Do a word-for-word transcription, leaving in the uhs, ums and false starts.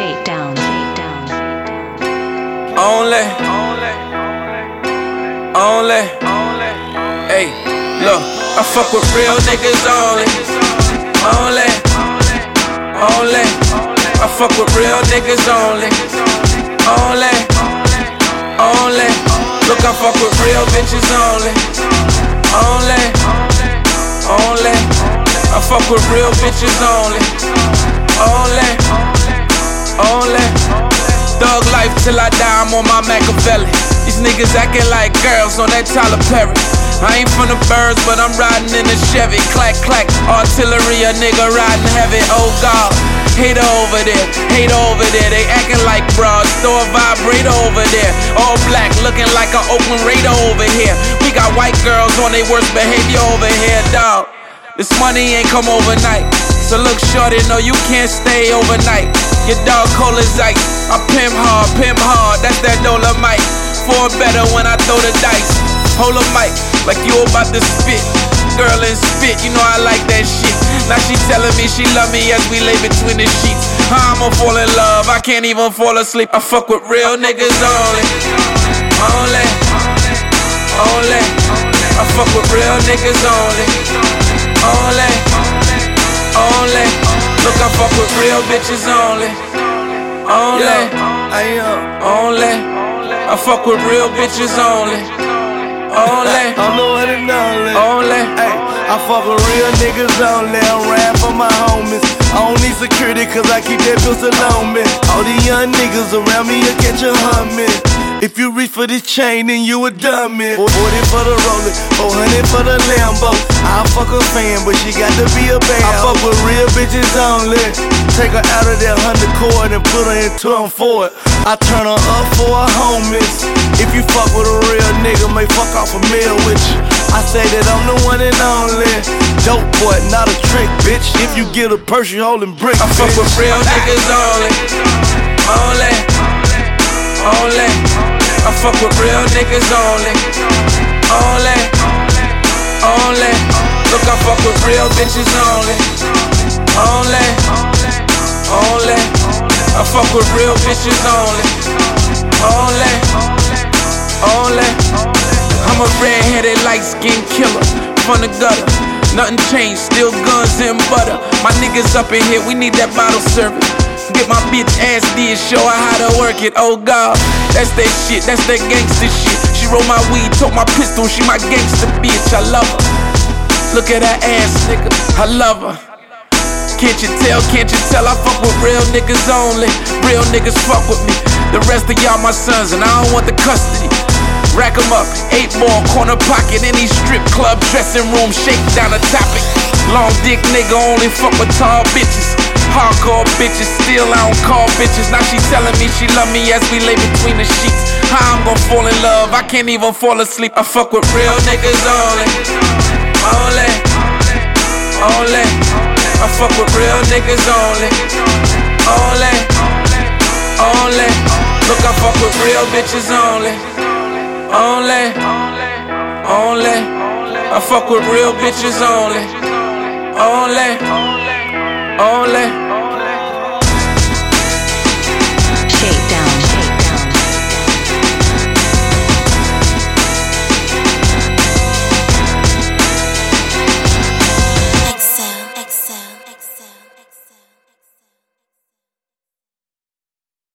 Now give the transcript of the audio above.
Shakedown. Only, only, hey, look, I fuck with real niggas only, only, only, I fuck with real niggas only, only, only, look, I fuck with real bitches only, only, only, I fuck with real bitches only, only, only. Thug life till I die, I'm on my Machiavelli. These niggas acting like girls on that Tyler Perry. I ain't from the birds, but I'm riding in a Chevy. Clack, clack, artillery, a nigga riding heavy. Oh God, hater over there, hater over there. They acting like bras, throw a vibrator over there. All black, looking like an Oakland Raider over here. We got white girls on their worst behavior over here, dawg. This money ain't come overnight, so look shorty, no you can't stay overnight. Your dog cold as ice, I pimp hard, pimp hard, that's that Dolomite. For better when I throw the dice. Hold a mic, like you about to spit. Girl and spit, you know I like that shit. Now she telling me she love me as we lay between the sheets. How I'ma fall in love, I can't even fall asleep. I fuck with real niggas only, only, only. I fuck with real niggas only, only, only. Look, I fuck with real bitches only, only, only. I fuck with real bitches only, only, I'm the one and only. only. Ay, I fuck with real niggas only. I'm riding for my homies. I don't need security cause I keep that pistol on me. All these young niggas around me will catch a hummin'. If you reach for this chain, then you a dummy. forty for the Rolex, four hundred for the Lambo. I fuck a fan, but she got to be a band. I fuck with real bitches only. Take her out of that Honda Accord and put her into a Ford. I turn her up for her homies. If you fuck with a real nigga, may fuck off a meal with you. I say that I'm the one and only. Dope boy, not a trick, bitch. If you get a purse, you holding bricks. I fuck with real niggas only, only, only. I fuck with real niggas only, only, only. Look, I fuck with real bitches only, only, only. I fuck with real bitches only, only, only. I'm a red-headed, light-skinned killer from the gutter. Nothing changed, still guns and butter. My niggas up in here, we need that bottle service. Get my bitch ass did, show her how to work it. Oh God, that's that shit, that's that gangster shit. She roll my weed, took my pistol, she my gangster bitch. I love her. Look at her ass, nigga, I love her. Can't you tell, can't you tell? I fuck with real niggas only. Real niggas fuck with me. The rest of y'all my sons, and I don't want the custody. Rack 'em up, eight ball, corner pocket, any strip club, dressing room, shake down the topic. Long dick nigga only fuck with tall bitches. Hardcore bitches, still I don't call bitches. Now she telling me she love me as we lay between the sheets. How I'm gon' fall in love, I can't even fall asleep. I fuck with real niggas only, only, only. I fuck with real niggas only, only, only. Look, I fuck with real bitches only, only, only. I fuck with real bitches only, only, only.